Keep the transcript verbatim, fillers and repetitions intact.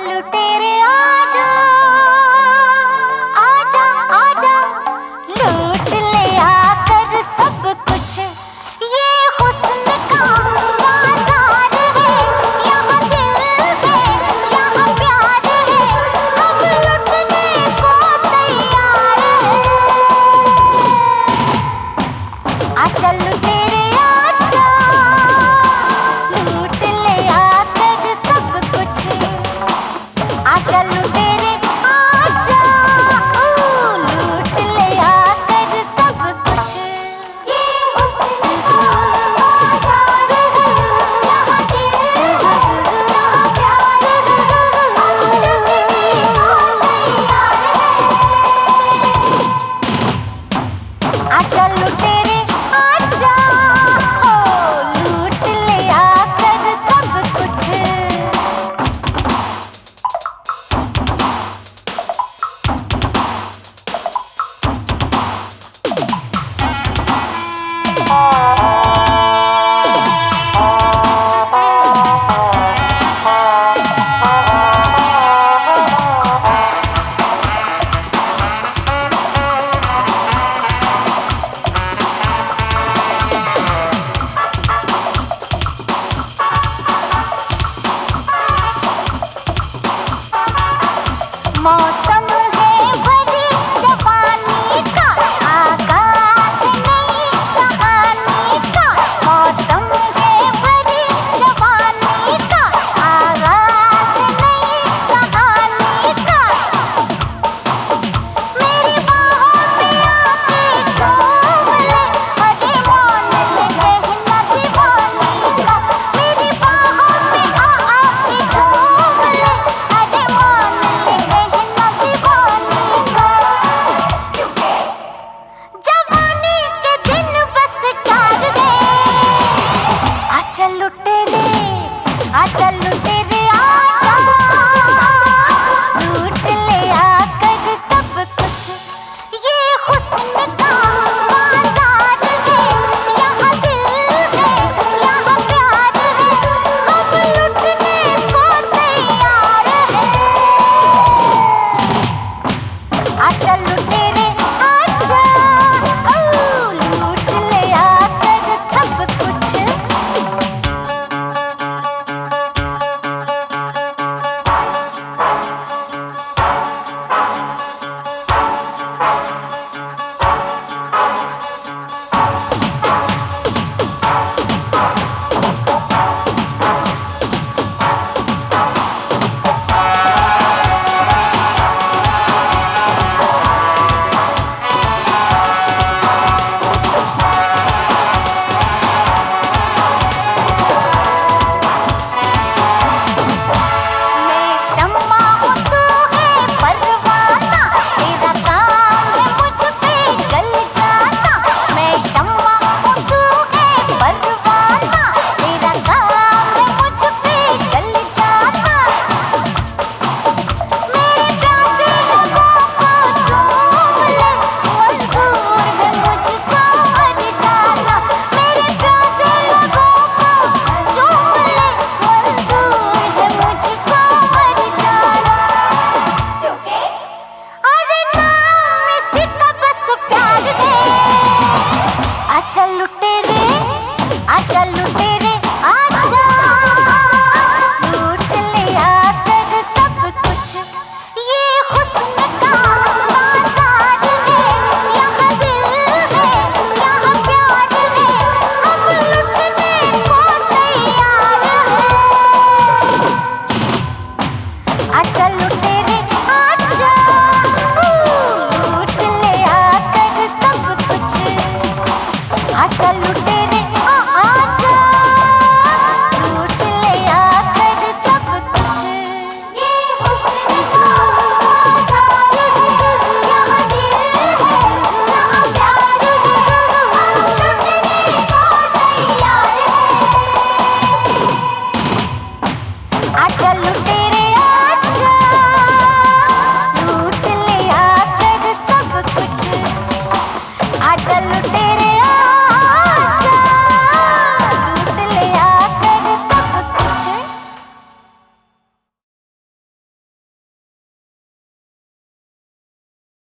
लुटेरे आजा, आजा आजा, लूट ले आकर सब कुछ। ये हुस्न का बाजार है, यहाँ दिल है, यहाँ प्यार है, हम लुटने को तैयार है। आजा लुटेरे आजा, लूट ले आकर सब कुछ। आजा लुटेरे आजा, ओ, लूट ले आकर सब कुछ। ये हुस्न का बाजार है, यहाँ दिल है, यहाँ प्यार है, हम लुटने को तैयार है। आजा लुटेरे आजा, ओ, लूट ले आकर सब कुछ। मौसम है भरी जवानी का, आगाज़ नई कहानी का। मौसम है भरी जवानी का, आगाज़ नई कहानी का। मेरी बाहों में आके झूम ले, अरे मौन ले कहना दीवानी का। मेरी बाहों में आ आके झूम ले, अरे मौन ले कहना दीवानी का। जवानी के दिन बस चार रे, आजा लुटेरे, आजा लुटेरे आजा, लूट ले आकर सब कुछ। ये हुस्न का बाजार है, यहाँ दिल है, यहाँ प्यार है, हम लुटने को तैयार है। आजा लुटेरे आजा, ओ, लूट ले आकर सब कुछ। मैं शम्मा हूँ तू है परवाना, तेरा काम है मुझ पे जल जाना। मैं शम्मा हूँ तू है परवाना, तेरा काम है मुझ पे जल जाना। मेरे प्यासे लोगों को चूम ले, मंजूर है मुझको मर जाना। मेरे प्यासे लोगों को चूम ले, मंजूर है मुझको मर जाना। अरे नाम इसका बस प्यार है। आजा लुटेरे, आजा लुटेरे आजा, लूट ले आकर सब कुछ। ये हुस्न का बाजार है, यहाँ दिल है, यहाँ प्यार है, हम लुटने को तैयार है। आजा लुटेरे